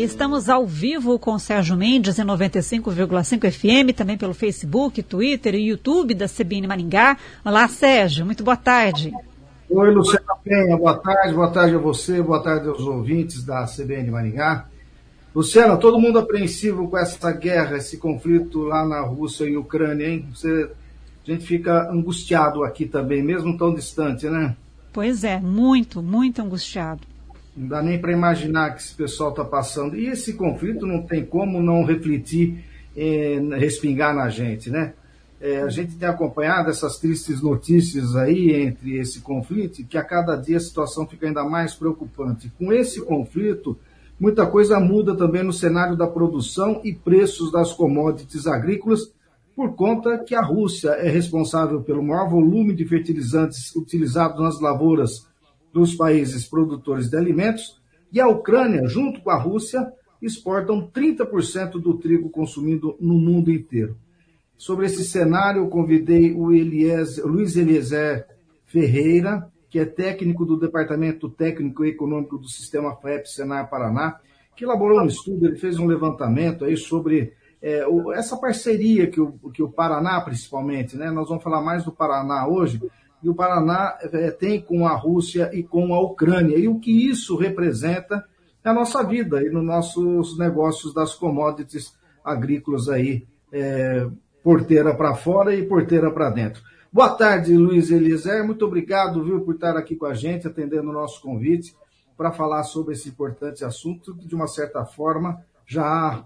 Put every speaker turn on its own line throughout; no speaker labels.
Estamos ao vivo com o Sérgio Mendes em 95,5 FM, também pelo Facebook, Twitter e YouTube da CBN Maringá. Olá, Sérgio, muito boa tarde.
Oi, Luciana Penha, boa tarde a você, boa tarde aos ouvintes da CBN Maringá. Luciana, todo mundo apreensivo com essa guerra, esse conflito lá na Rússia e Ucrânia, hein? A gente fica angustiado aqui também, mesmo tão distante, né?
Pois é, muito angustiado.
Não dá nem para imaginar que esse pessoal está passando. E esse conflito não tem como não refletir, respingar na gente, né? A gente tem acompanhado essas tristes notícias aí entre esse conflito, que a cada dia a situação fica ainda mais preocupante. Com esse conflito, muita coisa muda também no cenário da produção e preços das commodities agrícolas, por conta que a Rússia é responsável pelo maior volume de fertilizantes utilizados nas lavouras dos países produtores de alimentos, e a Ucrânia, junto com a Rússia, exportam 30% do trigo consumido no mundo inteiro. Sobre esse cenário, eu convidei o Luiz Eliezer Ferreira, que é técnico do Departamento Técnico e Econômico do Sistema FAEP Senar Paraná, que elaborou um estudo, ele fez um levantamento aí sobre essa parceria que o Paraná, principalmente, né? Nós vamos falar mais do Paraná hoje, e o Paraná tem com a Rússia e com a Ucrânia, e o que isso representa na nossa vida e nos nossos negócios das commodities agrícolas aí, porteira para fora e porteira para dentro. Boa tarde, Luiz Eliezer, muito obrigado, viu, por estar aqui com a gente, atendendo o nosso convite para falar sobre esse importante assunto. De uma certa forma, já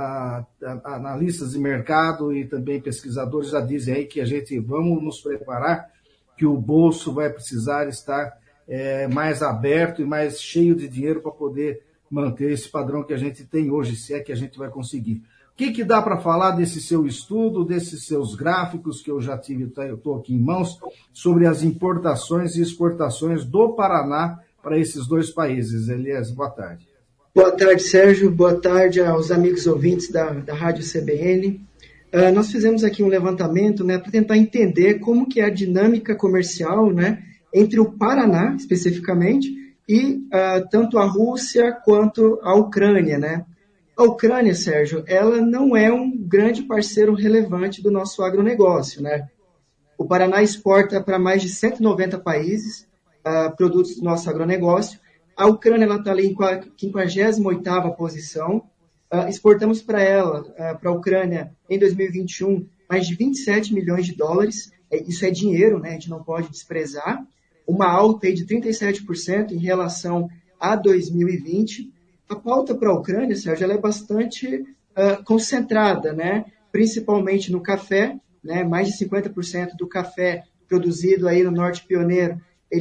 analistas de mercado e também pesquisadores já dizem aí que vamos nos preparar, que o bolso vai precisar estar mais aberto e mais cheio de dinheiro para poder manter esse padrão que a gente tem hoje, se é que a gente vai conseguir. O que dá para falar desse seu estudo, desses seus gráficos que eu já tive, eu estou aqui em mãos, sobre as importações e exportações do Paraná para esses dois países? Elias, boa tarde.
Boa tarde, Sérgio. Boa tarde aos amigos ouvintes da Rádio CBN. Nós fizemos aqui um levantamento, né, para tentar entender como que é a dinâmica comercial, né, entre o Paraná, especificamente, e tanto a Rússia quanto a Ucrânia, né? A Ucrânia, Sérgio, ela não é um grande parceiro relevante do nosso agronegócio, né? O Paraná exporta para mais de 190 países produtos do nosso agronegócio. A Ucrânia está ali em 58ª posição. Exportamos para a Ucrânia, em 2021, mais de 27 milhões de dólares. Isso é dinheiro, né? A gente não pode desprezar. Uma alta aí de 37% em relação a 2020. A pauta para a Ucrânia, Sérgio, ela é bastante concentrada, né? Principalmente no café, né? Mais de 50% do café produzido aí no Norte Pioneiro,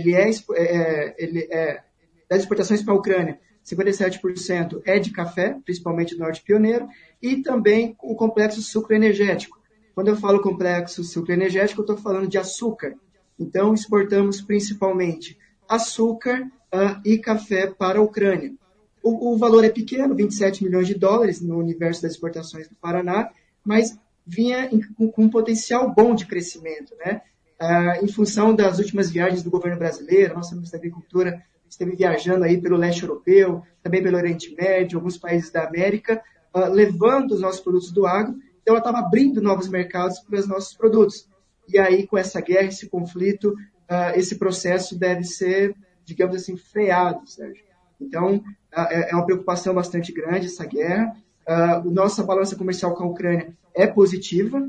das exportações para a Ucrânia, 57% é de café, principalmente do Norte Pioneiro, e também o complexo sucroenergético. Quando eu falo complexo sucroenergético, eu estou falando de açúcar. Então, exportamos principalmente açúcar e café para a Ucrânia. O valor é pequeno, 27 milhões de dólares no universo das exportações do Paraná, mas vinha com um potencial bom de crescimento, né? Em função das últimas viagens do governo brasileiro, nossa ministra da Agricultura esteve viajando aí pelo leste europeu, também pelo Oriente Médio, alguns países da América, levando os nossos produtos do agro. Então, ela estava abrindo novos mercados para os nossos produtos. E aí, com essa guerra, esse conflito, esse processo deve ser, digamos assim, freado, Sérgio. Então, é uma preocupação bastante grande essa guerra. Nossa balança comercial com a Ucrânia é positiva.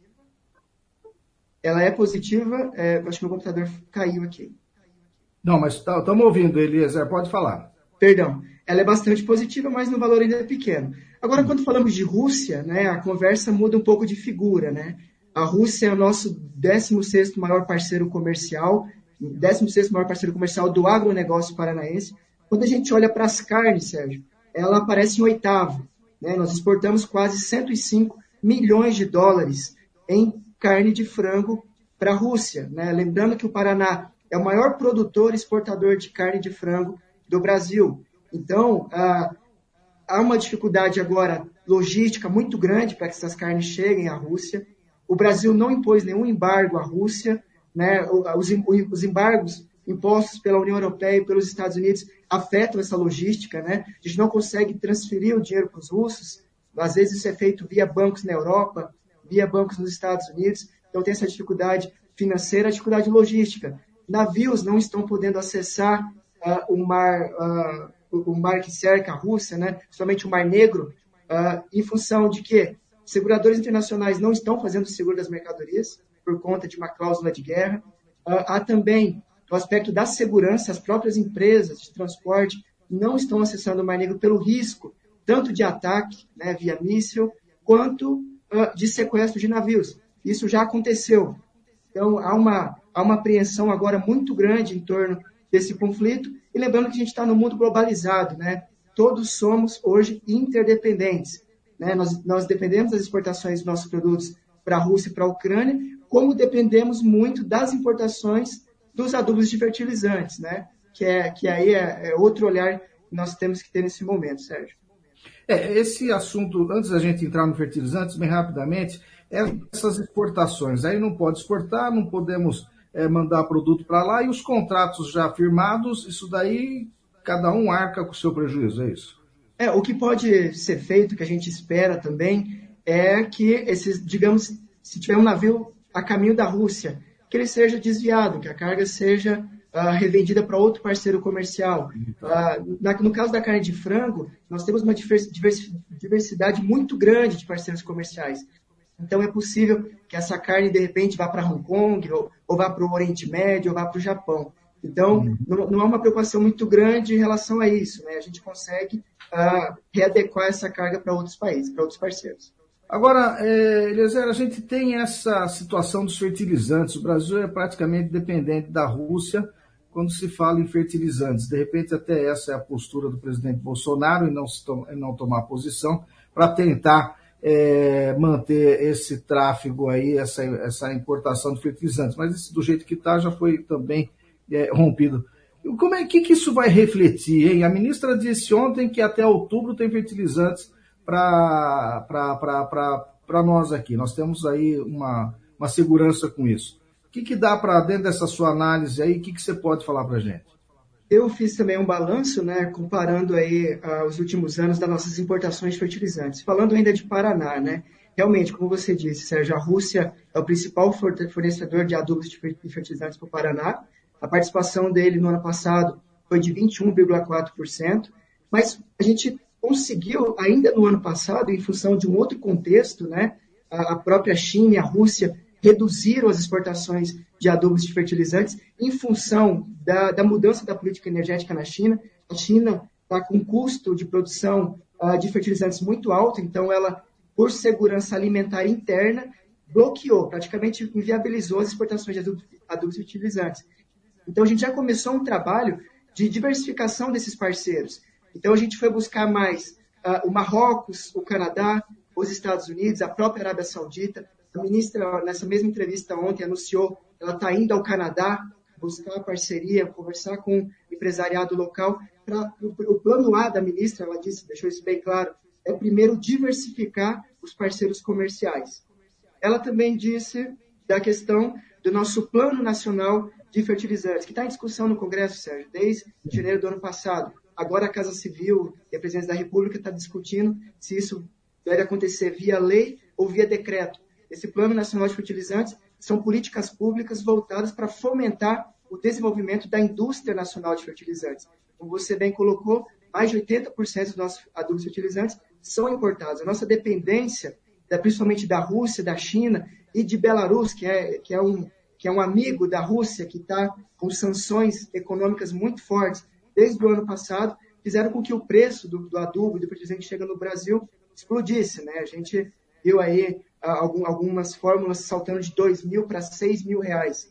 Ela é positiva. Acho que meu computador caiu aqui.
Não, mas estamos ouvindo, Eliezer, pode falar.
Perdão. Ela é bastante positiva, mas no valor ainda é pequeno. Agora, quando falamos de Rússia, né, a conversa muda um pouco de figura, né? A Rússia é o nosso 16º maior parceiro comercial, 16º maior parceiro comercial do agronegócio paranaense. Quando a gente olha para as carnes, Sérgio, ela aparece em 8º. Né? Nós exportamos quase 105 milhões de dólares em carne de frango para a Rússia. Né? Lembrando que o Paraná é o maior produtor e exportador de carne de frango do Brasil. Então, há uma dificuldade agora logística muito grande para que essas carnes cheguem à Rússia. O Brasil não impôs nenhum embargo à Rússia. Né? Os embargos impostos pela União Europeia e pelos Estados Unidos afetam essa logística, né? A gente não consegue transferir o dinheiro para os russos, às vezes isso é feito via bancos na Europa, via bancos nos Estados Unidos, então tem essa dificuldade financeira, a dificuldade logística. Navios não estão podendo acessar o mar que cerca a Rússia, né? Somente o Mar Negro, em função de que seguradores internacionais não estão fazendo o seguro das mercadorias por conta de uma cláusula de guerra. Há também o aspecto da segurança, as próprias empresas de transporte não estão acessando o Mar Negro pelo risco, tanto de ataque, né, via míssil, quanto de sequestro de navios. Isso já aconteceu. Então, há uma apreensão agora muito grande em torno desse conflito. E lembrando que a gente está no mundo globalizado, né? Todos somos hoje interdependentes, né? Nós dependemos das exportações dos nossos produtos para a Rússia e para a Ucrânia, como dependemos muito das importações dos adubos de fertilizantes, né? Que aí é outro olhar que nós temos que ter nesse momento, Sérgio.
Esse assunto, antes da gente entrar no fertilizantes, bem rapidamente, essas exportações. Aí não pode exportar, não podemos mandar produto para lá, e os contratos já firmados, isso daí cada um arca com o seu prejuízo, é isso?
O que pode ser feito, que a gente espera também, é que digamos, se tiver um navio a caminho da Rússia, que ele seja desviado, que a carga seja revendida para outro parceiro comercial. No caso da carne de frango, nós temos uma diversidade muito grande de parceiros comerciais. Então, é possível que essa carne, de repente, vá para Hong Kong, ou vá para o Oriente Médio, ou vá para o Japão. Então, não há uma preocupação muito grande em relação a isso, né? A gente consegue readequar essa carga para outros países, para outros parceiros.
Agora, Eliezer, a gente tem essa situação dos fertilizantes. O Brasil é praticamente dependente da Rússia quando se fala em fertilizantes. De repente, até essa é a postura do presidente Bolsonaro, em não tomar posição para tentar manter esse tráfego aí, essa importação de fertilizantes. Mas isso, do jeito que está, já foi também rompido. Como é que isso vai refletir, hein? A ministra disse ontem que até outubro tem fertilizantes para nós aqui. Nós temos aí uma segurança com isso. O que dá para, dentro dessa sua análise aí, o que você pode falar para a gente?
Eu fiz também um balanço, né, comparando aí os últimos anos das nossas importações de fertilizantes. Falando ainda de Paraná, né? Realmente, como você disse, Sérgio, a Rússia é o principal fornecedor de adubos e fertilizantes para o Paraná. A participação dele no ano passado foi de 21,4%, mas a gente conseguiu, ainda no ano passado, em função de um outro contexto, né, a própria China e a Rússia reduziram as exportações de adubos de fertilizantes em função da mudança da política energética na China. A China está com um custo de produção de fertilizantes muito alto, então ela, por segurança alimentar interna, bloqueou, praticamente inviabilizou as exportações de adubos e fertilizantes. Então a gente já começou um trabalho de diversificação desses parceiros. Então a gente foi buscar mais o Marrocos, o Canadá, os Estados Unidos, a própria Arábia Saudita. A ministra, nessa mesma entrevista ontem, anunciou que ela está indo ao Canadá buscar parceria, conversar com o empresariado local. O plano A da ministra, ela disse, deixou isso bem claro, é primeiro diversificar os parceiros comerciais. Ela também disse da questão do nosso Plano Nacional de Fertilizantes, que está em discussão no Congresso, Sérgio, desde janeiro do ano passado. Agora a Casa Civil e a Presidência da República está discutindo se isso deve acontecer via lei ou via decreto. Esse Plano Nacional de Fertilizantes são políticas públicas voltadas para fomentar o desenvolvimento da indústria nacional de fertilizantes. Como você bem colocou, mais de 80% dos nossos adubos fertilizantes são importados. A nossa dependência, principalmente da Rússia, da China e de Belarus, que é um amigo da Rússia, que está com sanções econômicas muito fortes desde o ano passado, fizeram com que o preço do adubo e do fertilizante que chega no Brasil explodisse, né? A gente viu aí algumas fórmulas saltando de R$2.000 para R$6.000.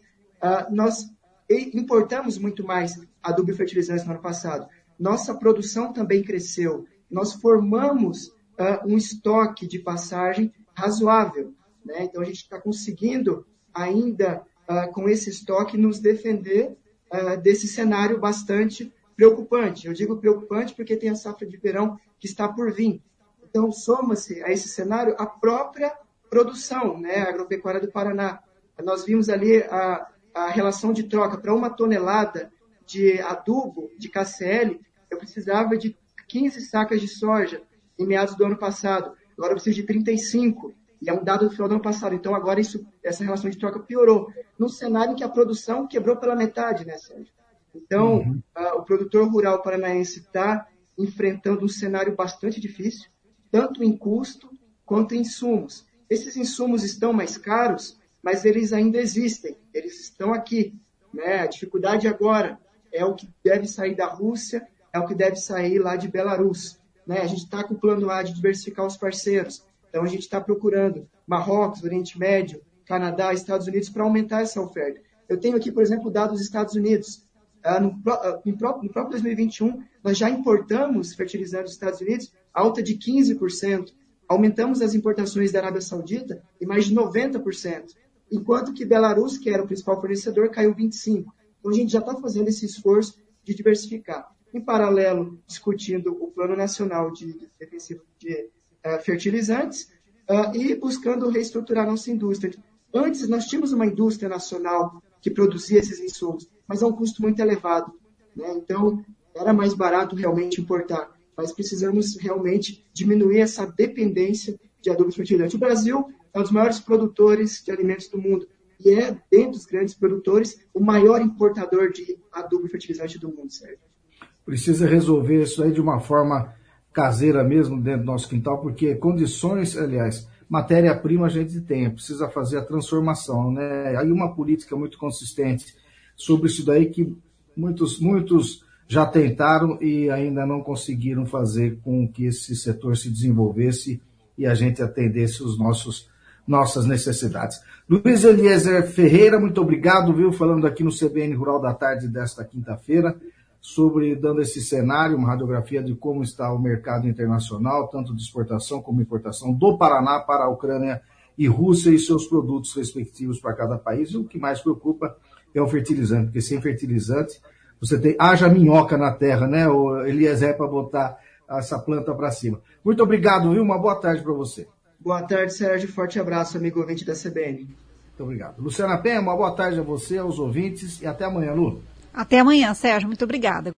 Nós importamos muito mais adubo e fertilizantes no ano passado. Nossa produção também cresceu. Nós formamos um estoque de passagem razoável, né? Então, a gente está conseguindo ainda, com esse estoque, nos defender desse cenário bastante preocupante. Eu digo preocupante porque tem a safra de verão que está por vir. Então, soma-se a esse cenário a própria produção, né, agropecuária do Paraná. Nós vimos ali a a relação de troca para 1 tonelada de adubo de KCl, eu precisava de 15 sacas de soja em meados do ano passado. Agora eu preciso de 35, e é um dado do final do ano passado. Então agora essa relação de troca piorou, num cenário em que a produção quebrou pela metade, né, Sérgio? Então, o produtor rural paranaense está enfrentando um cenário bastante difícil, tanto em custo quanto em insumos. Esses insumos estão mais caros, mas eles ainda existem, eles estão aqui, né? A dificuldade agora é o que deve sair da Rússia, é o que deve sair lá de Belarus, né? A gente está com o plano A de diversificar os parceiros, então a gente está procurando Marrocos, Oriente Médio, Canadá, Estados Unidos para aumentar essa oferta. Eu tenho aqui, por exemplo, dados dos Estados Unidos. No próprio 2021, nós já importamos fertilizantes dos Estados Unidos, alta de 15%. Aumentamos as importações da Arábia Saudita em mais de 90%, enquanto que Belarus, que era o principal fornecedor, caiu 25%. Então, a gente já está fazendo esse esforço de diversificar. Em paralelo, discutindo o Plano Nacional de Fertilizantes e buscando reestruturar nossa indústria. Antes, nós tínhamos uma indústria nacional que produzia esses insumos, mas a um custo muito elevado, né? Então, era mais barato realmente importar, mas precisamos realmente diminuir essa dependência de adubos fertilizantes. O Brasil é um dos maiores produtores de alimentos do mundo e é, dentre os grandes produtores, o maior importador de adubo fertilizante do mundo, Sérgio.
Precisa resolver isso aí de uma forma caseira mesmo dentro do nosso quintal, porque condições, aliás, matéria-prima a gente tem, precisa fazer a transformação, né? Aí uma política muito consistente sobre isso daí que muitos já tentaram e ainda não conseguiram fazer com que esse setor se desenvolvesse e a gente atendesse os nossas necessidades. Luiz Eliezer Ferreira, muito obrigado, viu? Falando aqui no CBN Rural da Tarde desta quinta-feira, dando esse cenário, uma radiografia de como está o mercado internacional, tanto de exportação como importação do Paraná para a Ucrânia e Rússia e seus produtos respectivos para cada país. E o que mais preocupa é o fertilizante, porque sem fertilizante você haja minhoca na terra, né, o Eliezer, para botar essa planta para cima. Muito obrigado, viu? Uma boa tarde para você.
Boa tarde, Sérgio. Forte abraço, amigo ouvinte da CBN.
Muito obrigado. Luciana Penha, uma boa tarde a você, aos ouvintes, e até amanhã, Lu.
Até amanhã, Sérgio. Muito obrigada.